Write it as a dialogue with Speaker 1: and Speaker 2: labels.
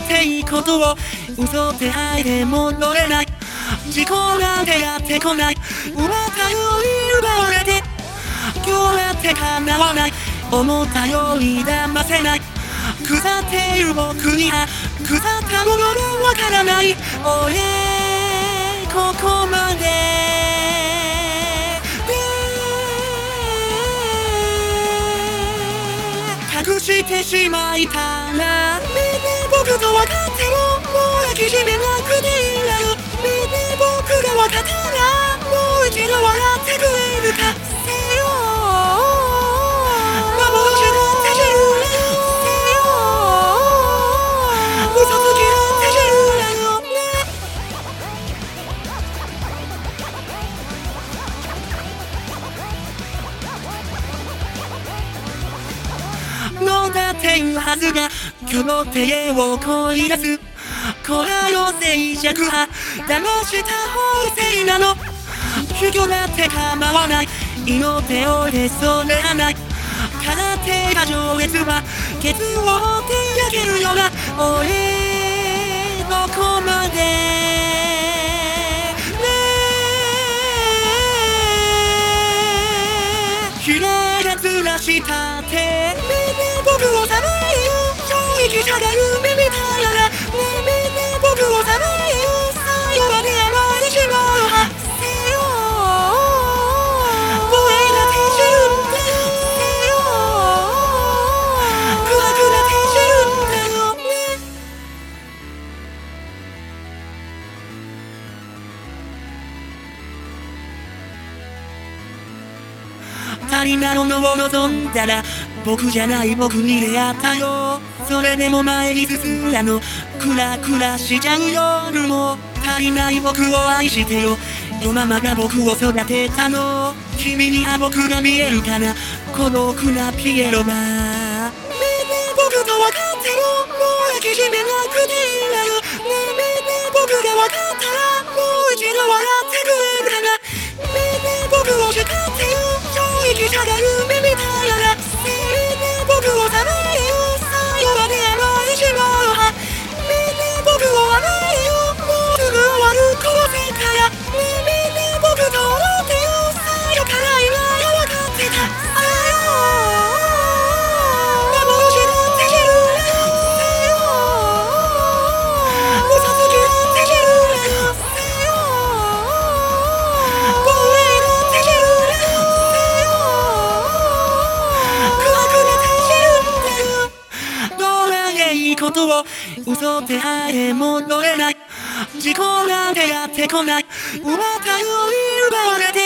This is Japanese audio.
Speaker 1: っていいことを嘘であえて戻れない。事故なんてやってこない。奪ったように奪われて今日やって叶わない。思ったように騙せない。腐っている僕には腐ったものがわからない。俺ここまで隠してしまいたら僕と分かってももう抱きしめなくていいなよ。僕が分かったらもう一度笑ってくれるかせよ。幻の手汁だよせよ。嘘つきの手汁だよね。のだっていうはずが今日の手を恋出す。こらの静寂派騙した方が正なの。主魚だって構わない。色手を出そうではない。空手が上越はケツを折って焼けるような。俺どこまでひらがずらしたって僕をさばいよ。正義者が夢見たなら僕をさばいよ。最後まで甘えてしまうはせよ。ボエな手汁だよせよ。暗くな手汁だよね。足りなものを望んだら僕じゃない僕に出会ったよ。それでも前に進んだの。クラクラしちゃう夜も足りない僕を愛してよ。よママが僕を育てたの。君には僕が見えるかな。孤独なピエロが僕と分かってももう抱きしめなくていいなよ。僕が分かったらもう一度笑ってくれるかな。僕を叱ってよ。正義者が夢見たなら僕をさばいよ。最後まで甘えてしまうは僕を甘えよ。もうすぐ終わるこの世界や僕と踊ってよ。最初から今は分かってたあよ。幻の手汁だよせよ。嘘つきの手汁だよせよ。ボエの手汁だよせよ。暗くな手汁だよ。どれでいいことを嘘であえ戻れない。事故なんてやってこない。奪ったように奪われて